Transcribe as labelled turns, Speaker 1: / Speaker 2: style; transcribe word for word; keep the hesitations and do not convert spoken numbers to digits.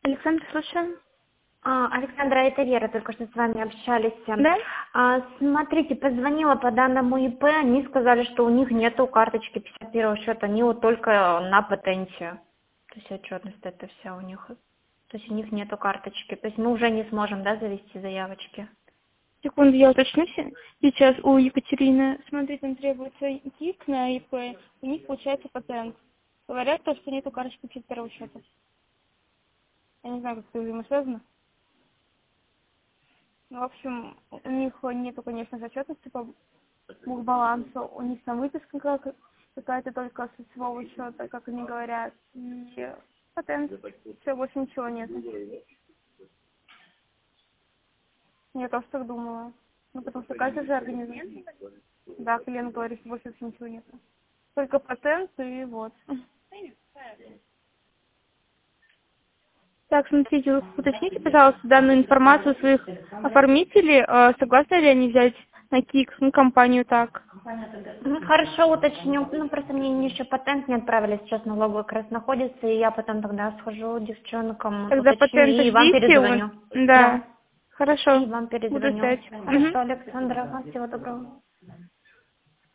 Speaker 1: Александр, слушаем.
Speaker 2: А, Александра, это Вера, только что с вами общались.
Speaker 1: Да?
Speaker 2: А, смотрите, позвонила по данному ИП, они сказали, что у них нету карточки пятьдесят первого счета, они вот только на патенте. То есть отчетность это вся у них. То есть у них нету карточки. То есть мы уже не сможем, да, завести заявочки.
Speaker 1: Секунду, я уточню се- сейчас у Екатерины. Смотрите, им требуется КИК на ИП, у них получается патент. Говорят, то, что нету карточки пятьдесят первого счета. Я не знаю, как это взаимосвязано. Ну, в общем, у них нету, конечно, зачетности по бухбалансу. У них там выписка как- какая-то только с лицевого счета, как они говорят. И патент. Все, больше ничего нет. Я тоже так думала. Ну, потому что каждый же организм. Да, клиент говорит, что больше вообще ничего нет. Только патент и вот. Так, смотрите, уточните, пожалуйста, данную информацию у своих оформителей. Э, Согласны ли они взять на КИК, ну, компанию так?
Speaker 2: Ну, хорошо, уточню. Ну, просто мне еще патент не отправили, сейчас налоговый как раз находится, и я потом тогда схожу девчонкам,
Speaker 1: Тогда
Speaker 2: уточню
Speaker 1: патент
Speaker 2: и вам
Speaker 1: ждите.
Speaker 2: перезвоню.
Speaker 1: он-
Speaker 2: Да,
Speaker 1: Да. Хорошо.
Speaker 2: и вам
Speaker 1: Буду
Speaker 2: перезвоню.
Speaker 1: ждать.
Speaker 2: Хорошо,
Speaker 1: Мгм.
Speaker 2: Александра, всего доброго.